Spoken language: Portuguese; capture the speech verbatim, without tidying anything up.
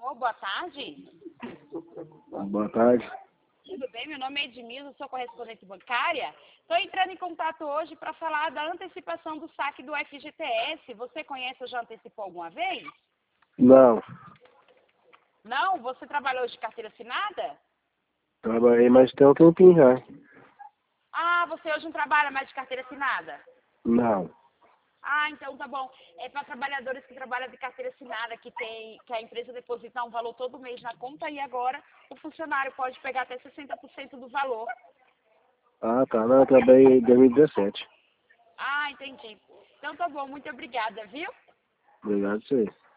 Alô, boa tarde. Boa tarde. Tudo bem? Meu nome é Edmilson, sou correspondente bancária. Estou entrando em contato hoje para falar da antecipação do saque do F G T S. Você conhece ou já antecipou alguma vez? Não, Não? Você trabalhou de carteira assinada? trabalhei, mas tem um tempinho já. Ah, você hoje não trabalha mais de carteira assinada? Não. Ah, então tá bom. É para trabalhadores que trabalham de carteira assinada, que tem, que a empresa deposita um valor todo mês na conta e agora o funcionário pode pegar até sessenta por cento do valor. Ah, tá. Não, eu trabalhei em dois mil e dezessete. Ah, entendi. Então tá bom, muito obrigada, viu? Obrigado, senhor.